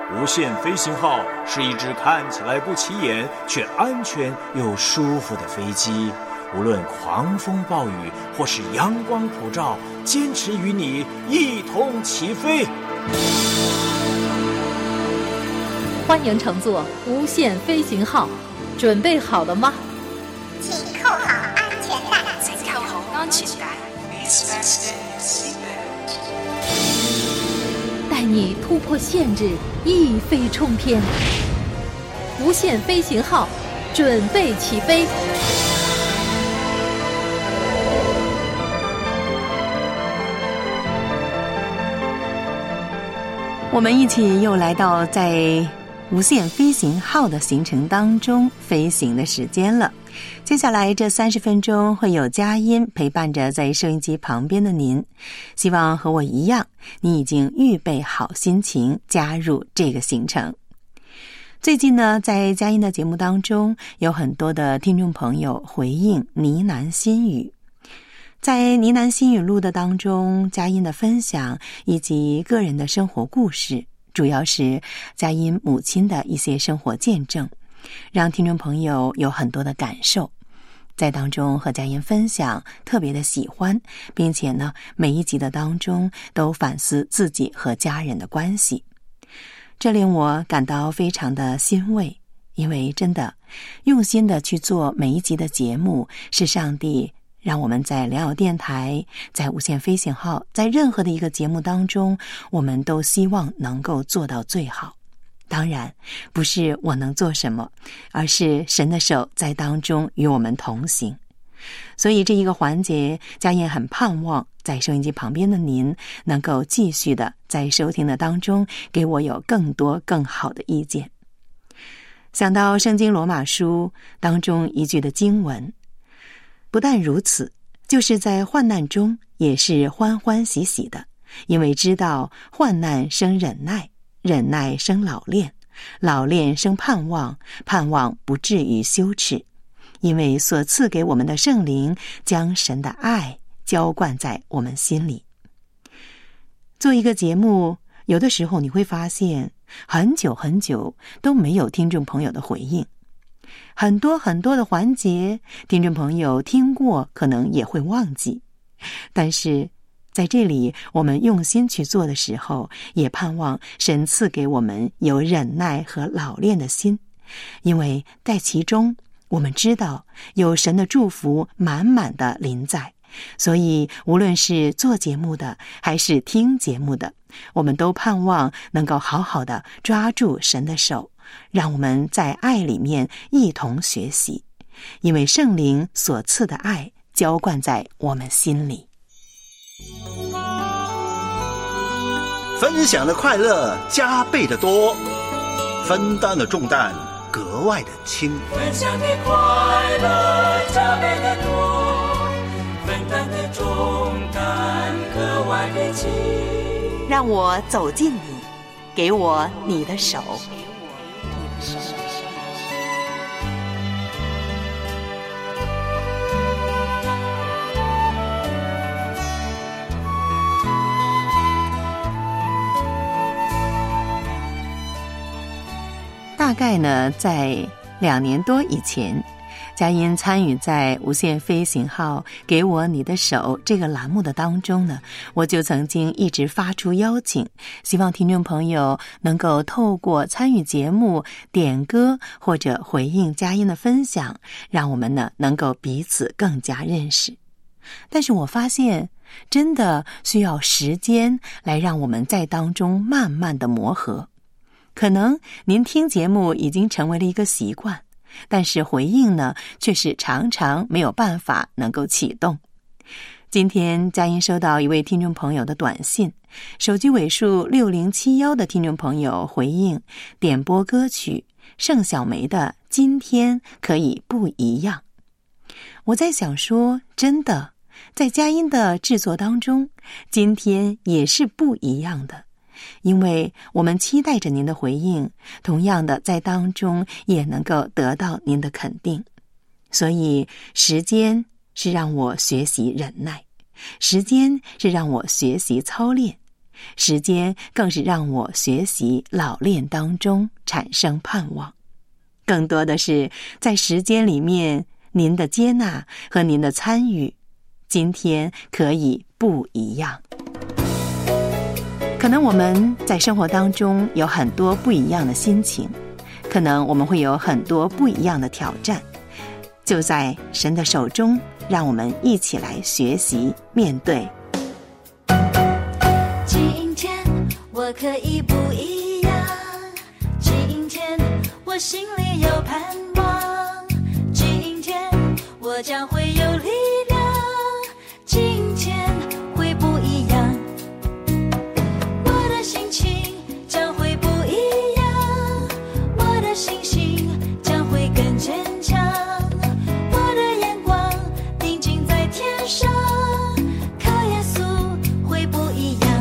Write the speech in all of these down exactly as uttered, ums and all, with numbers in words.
无限飞行号是一只看起来不起眼却安全又舒服的飞机，无论狂风暴雨或是阳光普照，坚持与你一同起飞。 欢迎乘坐无限飞行号，准备好了吗？ 请扣好安全带。 请扣好安全带。 带你突破限制，一飞冲天。无限飞行号，准备起飞。 我们一起又来到在无限飞行号的行程当中飞行的时间了。接下来这三十分钟会有佳音陪伴着在收音机旁边的您，希望和我一样，你已经预备好心情加入这个行程。最近呢，在佳音的节目当中，有很多的听众朋友回应呢喃心语。在呢喃心语录的当中，佳音的分享以及个人的生活故事，主要是佳音母亲的一些生活见证，让听众朋友有很多的感受，在当中和佳音分享，特别的喜欢，并且呢，每一集的当中都反思自己和家人的关系，这令我感到非常的欣慰，因为真的用心的去做每一集的节目，是上帝让我们在良友电台，在无限飞行号，在任何的一个节目当中，我们都希望能够做到最好。当然不是我能做什么，而是神的手在当中与我们同行。所以这一个环节，佳音很盼望在收音机旁边的您能够继续的在收听的当中给我有更多更好的意见。想到圣经罗马书当中一句的经文，不但如此，就是在患难中也是欢欢喜喜的，因为知道患难生忍耐，忍耐生老练，老练生盼望，盼望不至于羞耻，因为所赐给我们的圣灵将神的爱浇灌在我们心里。做一个节目，有的时候你会发现很久很久都没有听众朋友的回应，很多很多的环节听众朋友听过可能也会忘记，但是在这里我们用心去做的时候，也盼望神赐给我们有忍耐和老练的心，因为在其中我们知道有神的祝福满满的临在，所以无论是做节目的还是听节目的，我们都盼望能够好好的抓住神的手，让我们在爱里面一同学习，因为圣灵所赐的爱浇灌在我们心里。 分享的快乐加倍的多，分担的重担格外的轻。 分享的快乐加倍的多，分担的重担格外的轻。 让我走近你，给我你的手。大概呢，在两年多以前，佳音参与在无限飞行号给我你的手这个栏目的当中呢，我就曾经一直发出邀请，希望听众朋友能够透过参与节目点歌或者回应佳音的分享，让我们呢能够彼此更加认识。但是我发现真的需要时间来让我们在当中慢慢的磨合。可能您听节目已经成为了一个习惯，但是回应呢，却是常常没有办法能够启动。今天佳音收到一位听众朋友的短信，手机尾数六零七一的听众朋友回应点播歌曲盛小梅的《今天可以不一样》。我在想说，真的，在佳音的制作当中，今天也是不一样的。因为我们期待着您的回应，同样的在当中也能够得到您的肯定。所以时间是让我学习忍耐，时间是让我学习操练， 时间更是让我学习老练当中产生盼望。更多的是在时间里面您的接纳和您的参与，今天可以不一样。可能我们在生活当中有很多不一样的心情，可能我们会有很多不一样的挑战，就在神的手中，让我们一起来学习面对。 今天我可以不一样，今天我心里有盼望，今天我将会有力量，今天会不一样，我的心情将会不一样，我的信心将会更坚强，我的眼光定睛在天上，靠耶稣会不一样。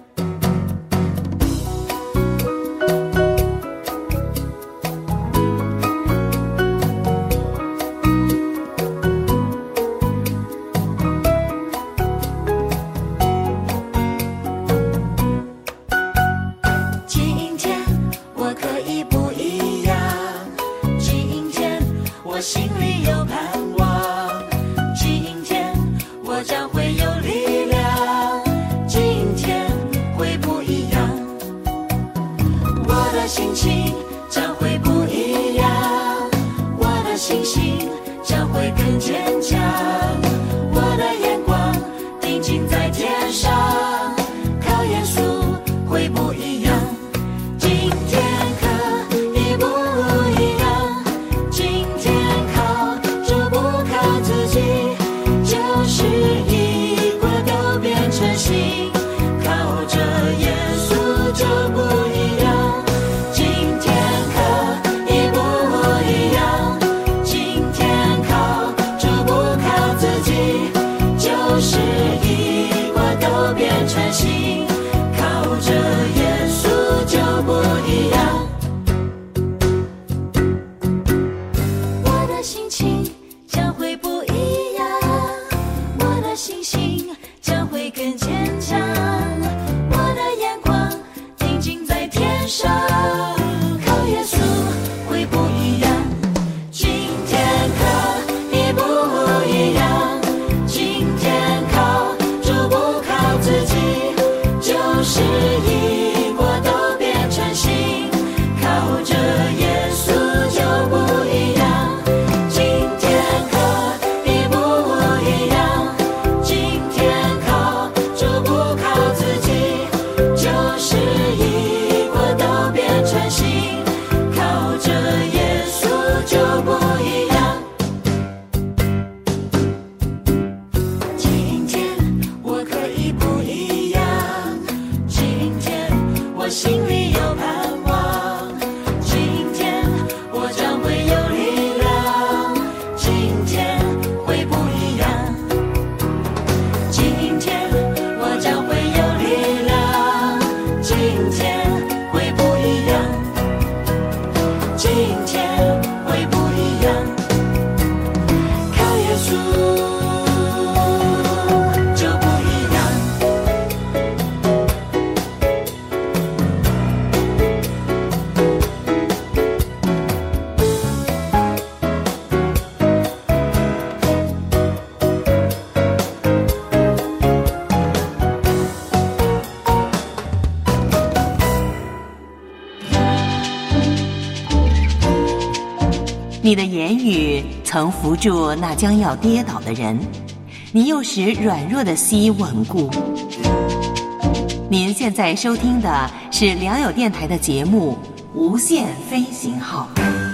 你的言语曾扶住那将要跌倒的人，你又使软弱的膝稳固。您现在收听的是良友电台的节目《无限飞行号》。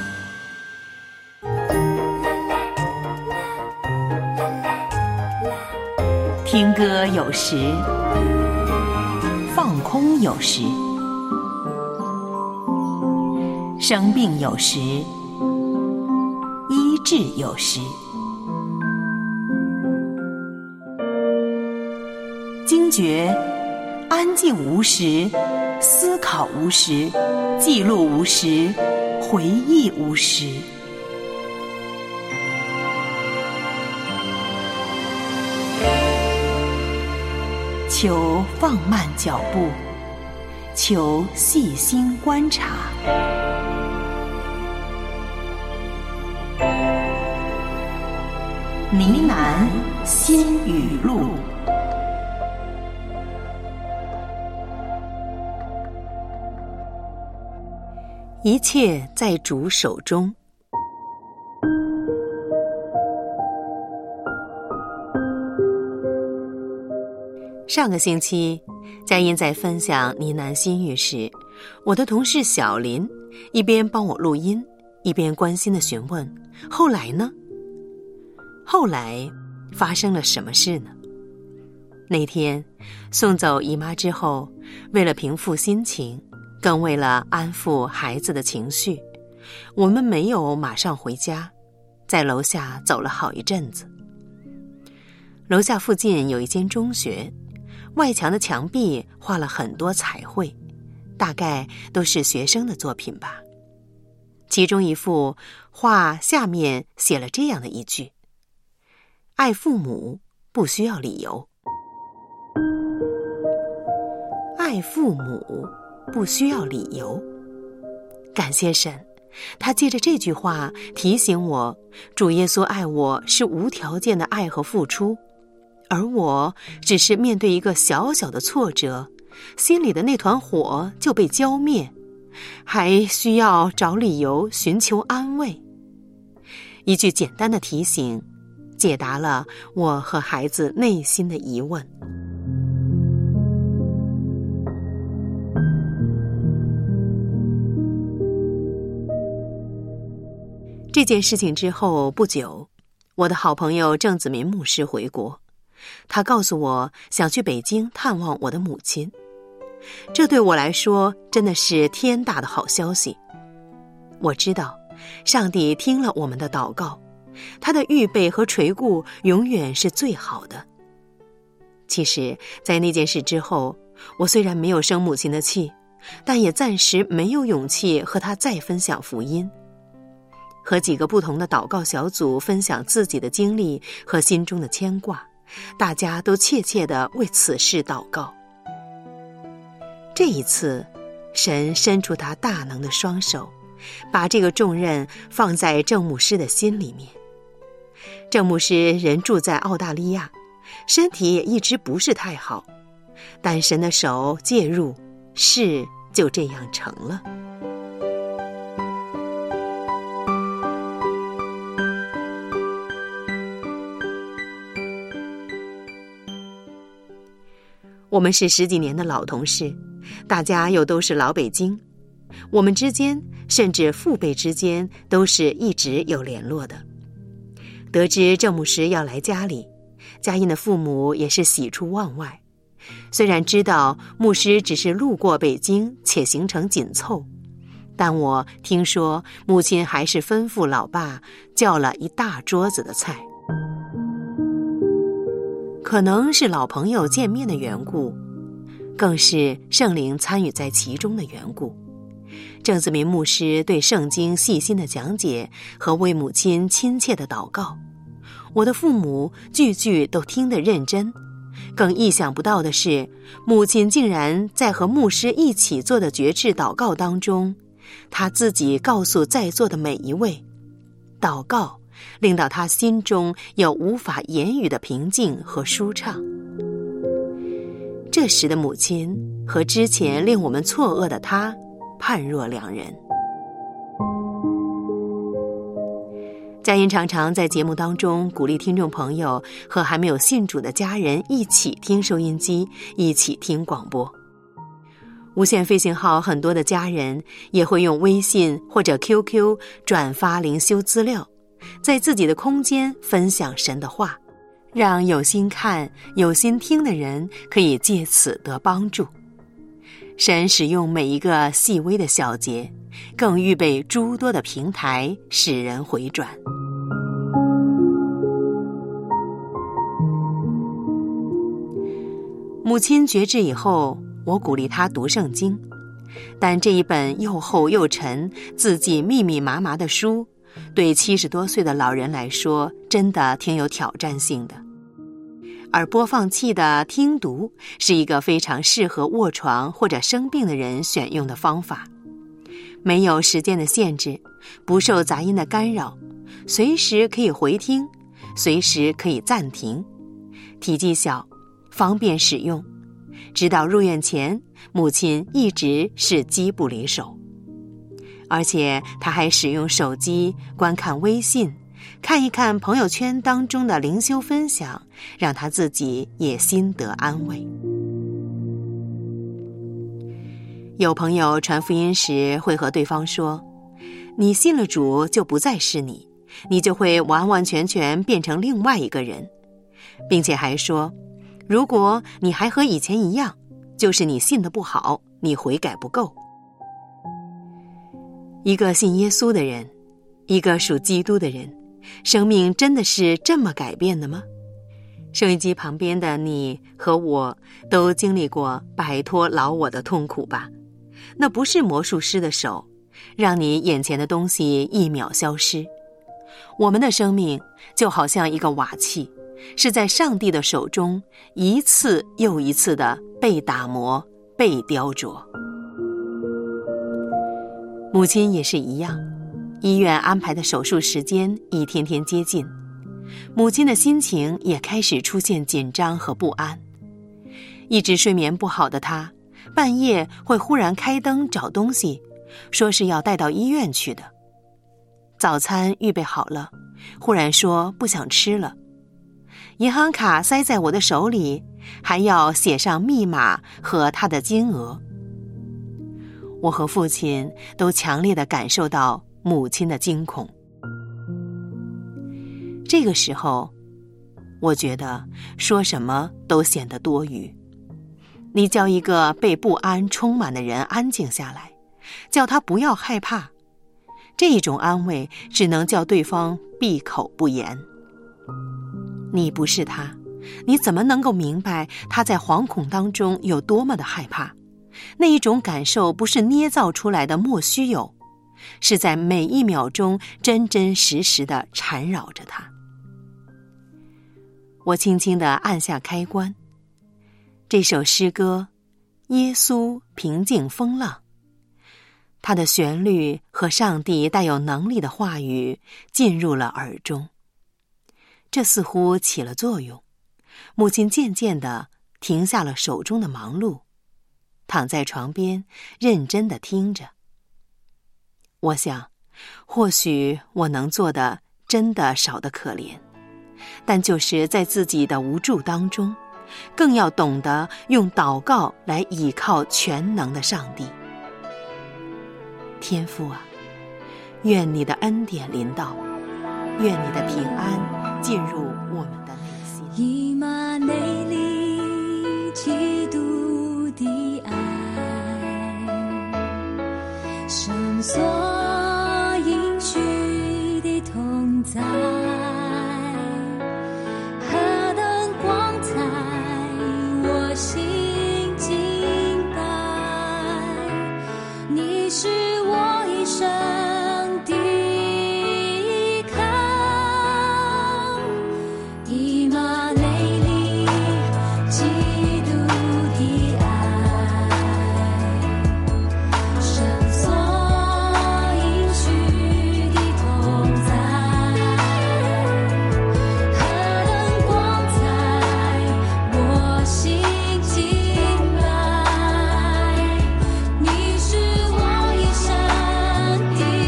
听歌有时，放空有时，生病有时，医治有时，惊觉安静无时，思考无时，记录无时，回忆无时。 求放慢脚步，求细心观察。呢喃新语录。一切在主手中。上个星期，佳音在分享呢喃心语时，我的同事小林一边帮我录音，一边关心地询问：后来呢？后来发生了什么事呢？那天送走姨妈之后，为了平复心情，更为了安抚孩子的情绪，我们没有马上回家，在楼下走了好一阵子。楼下附近有一间中学，外墙的墙壁画了很多彩绘，大概都是学生的作品吧。其中一幅画下面写了这样的一句：爱父母不需要理由。爱父母不需要理由。感谢神，他借着这句话提醒我，主耶稣爱我是无条件的爱和付出，而我只是面对一个小小的挫折，心里的那团火就被浇灭，还需要找理由寻求安慰。一句简单的提醒，解答了我和孩子内心的疑问。这件事情之后不久，我的好朋友郑子民牧师回国，他告诉我想去北京探望我的母亲。这对我来说真的是天大的好消息。我知道上帝听了我们的祷告，他的预备和垂顾永远是最好的。其实在那件事之后，我虽然没有生母亲的气，但也暂时没有勇气和他再分享福音。和几个不同的祷告小组分享自己的经历和心中的牵挂，大家都切切地为此事祷告。这一次，神伸出他大能的双手，把这个重任放在郑牧师的心里面。郑牧师人住在澳大利亚，身体也一直不是太好，但神的手介入，事就这样成了。我们是十几年的老同事，大家又都是老北京，我们之间甚至父辈之间都是一直有联络的。得知郑牧师要来家里，佳音的父母也是喜出望外。虽然知道牧师只是路过北京且行程紧凑，但我听说母亲还是吩咐老爸叫了一大桌子的菜。可能是老朋友见面的缘故，更是圣灵参与在其中的缘故。郑子民牧师对圣经细心的讲解和为母亲亲切的祷告，我的父母句句都听得认真。更意想不到的是，母亲竟然在和牧师一起做的决志祷告当中，她自己告诉在座的每一位，祷告令到他心中有无法言语的平静和舒畅。这时的母亲和之前令我们错愕的他判若两人。佳音常常在节目当中鼓励听众朋友和还没有信主的家人一起听收音机，一起听广播。无线飞行号很多的家人也会用微信或者 Q Q 转发灵修资料，在自己的空间分享神的话，让有心看有心听的人可以借此得帮助。神使用每一个细微的小节，更预备诸多的平台使人回转。母亲决志以后，我鼓励她读圣经，但这一本又厚又沉、字迹密密麻麻的书，对七十多岁的老人来说，真的挺有挑战性的。 而播放器的听读是一个非常适合卧床或者生病的人选用的方法，没有时间的限制，不受杂音的干扰，随时可以回听，随时可以暂停，体积小，方便使用。直到入院前，母亲一直是机不离手，而且她还使用手机观看微信，看一看朋友圈当中的灵修分享，让她自己也心得安慰。有朋友传福音时会和对方说，你信了主就不再是你，你就会完完全全变成另外一个人，并且还说，如果你还和以前一样，就是你信得不好，你悔改不够。一个信耶稣的人，一个属基督的人，生命真的是这么改变的吗？收音机旁边的你和我都经历过摆脱老我的痛苦吧？那不是魔术师的手，让你眼前的东西一秒消失。我们的生命就好像一个瓦器，是在上帝的手中一次又一次地被打磨、被雕琢。母亲也是一样，医院安排的手术时间一天天接近，母亲的心情也开始出现紧张和不安。一直睡眠不好的她，半夜会忽然开灯找东西，说是要带到医院去的。早餐预备好了，忽然说不想吃了。银行卡塞在我的手里，还要写上密码和他的金额。我和父亲都强烈地感受到母亲的惊恐。这个时候，我觉得说什么都显得多余。你叫一个被不安充满的人安静下来，叫他不要害怕，这种安慰只能叫对方闭口不言。你不是他，你怎么能够明白他在惶恐当中有多么的害怕？那一种感受不是捏造出来的莫须有，是在每一秒钟真真实实地缠绕着他。我轻轻地按下开关，这首诗歌《耶稣平静风浪》，它的旋律和上帝带有能力的话语进入了耳中。这似乎起了作用，母亲渐渐地停下了手中的忙碌，躺在床边认真地听着。我想，或许我能做的真的少得可怜，但就是在自己的无助当中，更要懂得用祷告来倚靠全能的上帝。天父啊，愿你的恩典临到，愿你的平安进入我们的内心。 以马内利，基督的爱，神所应许的同在，何等光彩，我心敬拜，你是我一生的依靠。以马内利，基督的爱，神所应许的同在，何等光彩，我心敬拜，你是我一生的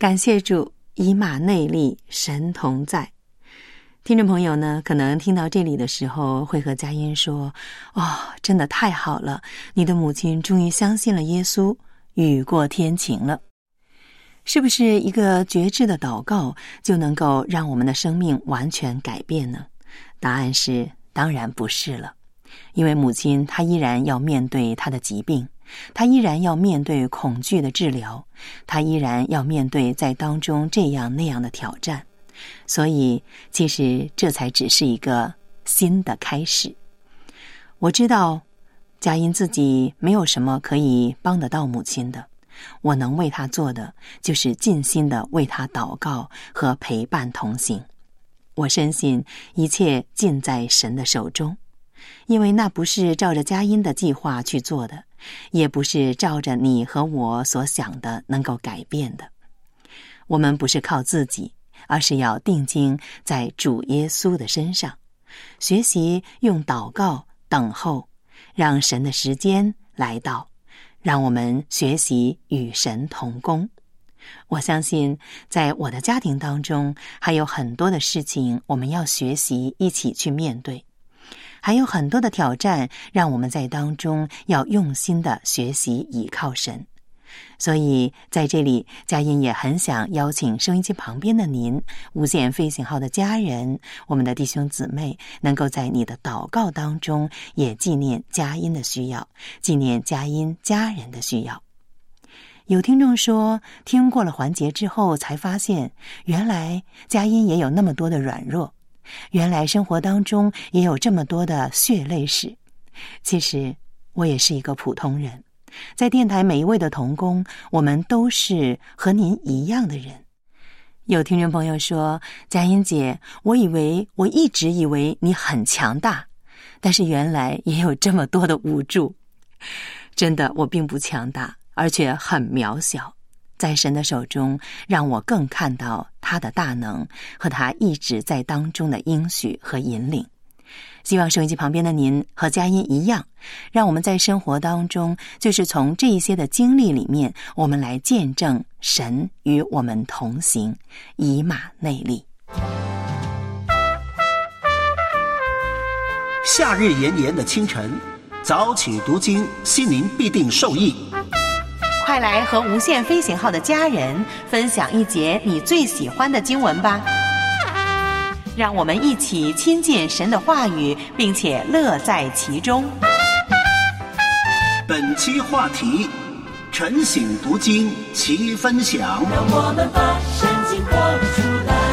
感谢主，以马内利，神同在。听众朋友呢，可能听到这里的时候会和佳音说，哦，真的太好了，你的母亲终于相信了耶稣，雨过天晴了。是不是一个觉知的祷告就能够让我们的生命完全改变呢？答案是当然不是了。因为母亲她依然要面对她的疾病，她依然要面对恐惧的治疗，她依然要面对在当中这样那样的挑战。所以其实这才只是一个新的开始。我知道佳音自己没有什么可以帮得到母亲的，我能为她做的就是尽心的为她祷告和陪伴同行。我深信一切尽在神的手中，因为那不是照着佳音的计划去做的，也不是照着你和我所想的能够改变的。我们不是靠自己，而是要定睛在主耶稣的身上，学习用祷告等候，让神的时间来到，让我们学习与神同工。我相信在我的家庭当中还有很多的事情我们要学习一起去面对，还有很多的挑战让我们在当中要用心的学习倚靠神。所以在这里，佳音也很想邀请收音机旁边的您，无限飞行号的家人，我们的弟兄姊妹，能够在你的祷告当中也纪念佳音的需要，纪念佳音家人的需要。有听众说，听过了环节之后才发现，原来佳音也有那么多的软弱，原来生活当中也有这么多的血泪史。其实我也是一个普通人，在电台每一位的同工，我们都是和您一样的人。有听众朋友说，佳音姐，我以为我一直以为你很强大，但是原来也有这么多的无助。真的，我并不强大，而且很渺小，在神的手中，让我更看到他的大能和他一直在当中的应许和引领。希望收音机旁边的您和佳音一样，让我们在生活当中，就是从这一些的经历里面，我们来见证神与我们同行，以马内利。 夏日炎炎的清晨，早起读经，心灵必定受益。 快来和无限飞行号的家人分享一节你最喜欢的经文吧，让我们一起亲近神的话语，并且乐在其中。 本期话题：晨醒读经齐分享。 让我们把圣经活出来。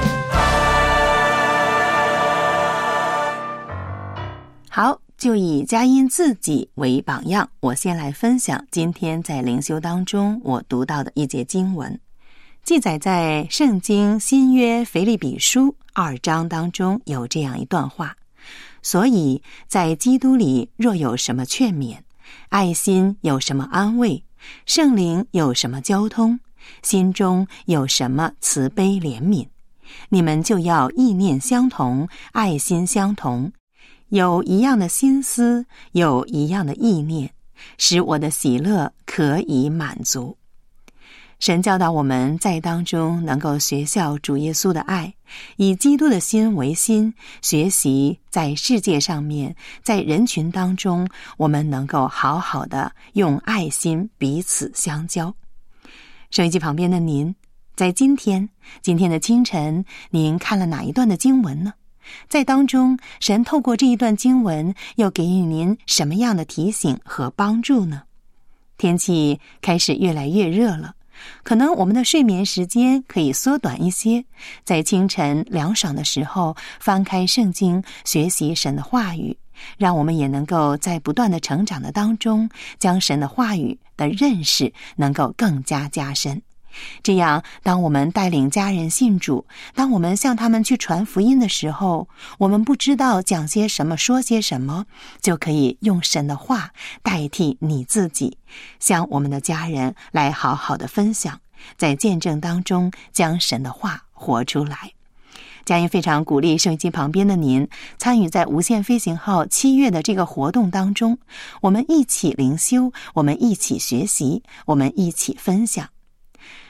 好，就以佳音自己为榜样，我先来分享今天在灵修当中我读到的一节经文，记载在圣经新约腓立比书二章当中，有这样一段话：所以在基督里若有什么劝勉，爱心有什么安慰，圣灵有什么交通，心中有什么慈悲怜悯，你们就要意念相同，爱心相同，有一样的心思，有一样的意念，使我的喜乐可以满足。神教导我们在当中能够学效主耶稣的爱，以基督的心为心，学习在世界上面，在人群当中，我们能够好好的用爱心彼此相交。收音机旁边的您，在今天今天的清晨，您看了哪一段的经文呢？在当中，神透过这一段经文又给予您什么样的提醒和帮助呢？天气开始越来越热了，可能我们的睡眠时间可以缩短一些，在清晨凉爽的时候翻开圣经，学习神的话语，让我们也能够在不断的成长的当中，将神的话语的认识能够更加加深。这样，当我们带领家人信主，当我们向他们去传福音的时候，我们不知道讲些什么说些什么，就可以用神的话代替你自己，向我们的家人来好好的分享，在见证当中将神的话活出来。佳音非常鼓励收音机旁边的您参与在无限飞行号七月的这个活动当中，我们一起灵修，我们一起学习，我们一起分享。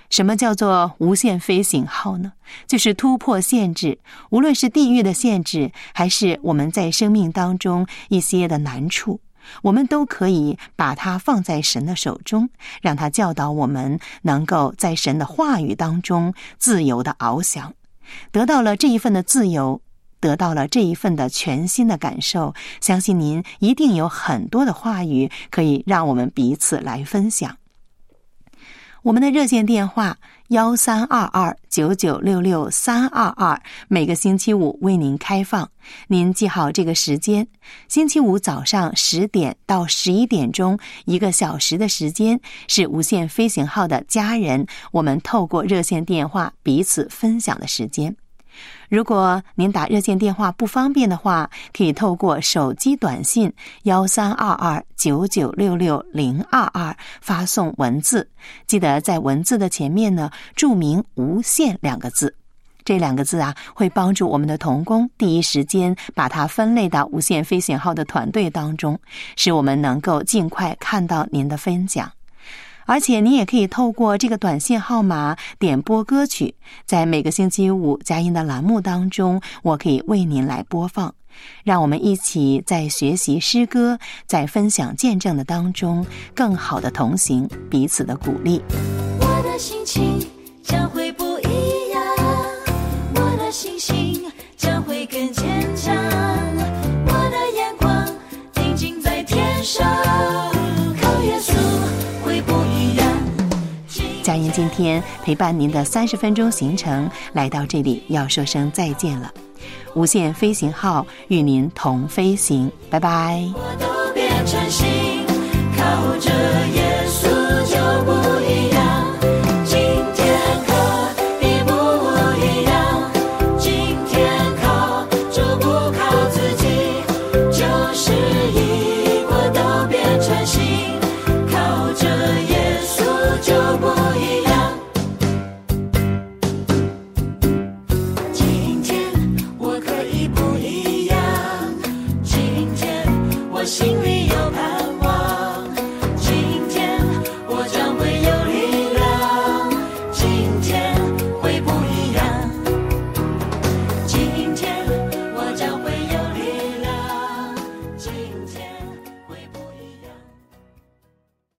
什么叫做无限飞行号呢？就是突破限制，无论是地域的限制，还是我们在生命当中一些的难处，我们都可以把它放在神的手中，让他教导我们能够在神的话语当中自由的翱翔。得到了这一份的自由，得到了这一份的全新的感受，相信您一定有很多的话语可以让我们彼此来分享。我们的热线电话一三二二九九六六三二二，每个星期五为您开放。您记好这个时间，星期五早上十点到十一点钟，一个小时的时间是无限飞行号的家人，我们透过热线电话彼此分享的时间。如果您打热线电话不方便的话，可以透过手机短信一三二二九九六六零二二发送文字，记得在文字的前面呢注明无限两个字。这两个字啊，会帮助我们的同工第一时间把它分类到无限飞行号的团队当中，使我们能够尽快看到您的分享。而且你也可以透过这个短信号码点播歌曲，在每个星期五佳音的栏目当中，我可以为您来播放。让我们一起在学习诗歌，在分享见证的当中，更好的同行，彼此的鼓励。 我的心情将会不一样，我的信心将会更坚强，我的眼光定睛在天上，靠耶稣会不一样。 佳音今天陪伴您的三十分钟行程来到这里，要说声再见了。无限飞行号与您同飞行，拜拜。 我都变成新，靠着耶稣就不一样，今天和你不一样，今天靠主不靠自己，就是一我都变成新，靠着耶稣就不一样。今天我可以不一样，今天我心